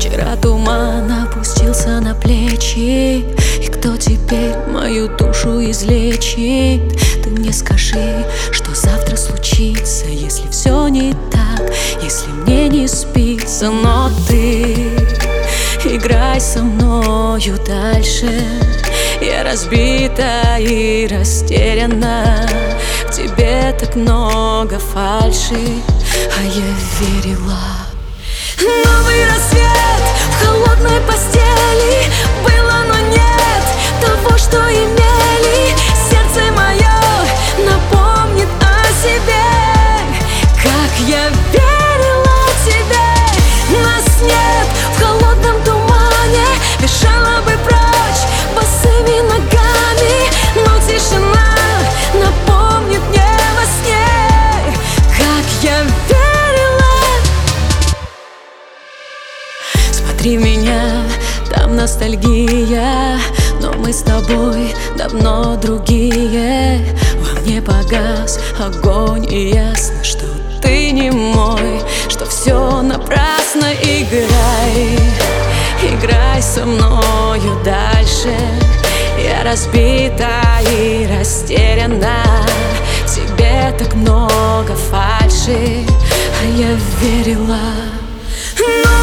Вчера туман опустился на плечи, и кто теперь мою душу излечит? Ты мне скажи, что завтра случится, если все не так, если мне не спится. Но ты играй со мною дальше. Я разбита и растеряна, в тебе так много фальши, а я верила. Новый рассвет в холодной постели. Было, но нет того, что имели. Сердце мое напомнит о себе, как я верила тебе. Нас нет в холодном тумане, бежала бы прочь босыми ногами, но тишина напомнит мне во сне, как я верила. Смотри в меня, там ностальгия, но мы с тобой давно другие. Во мне погас огонь, и ясно, что ты не мой, что все напрасно. Играй, играй со мною дальше. Я разбита и растеряна, в тебе так много фальши, а я верила.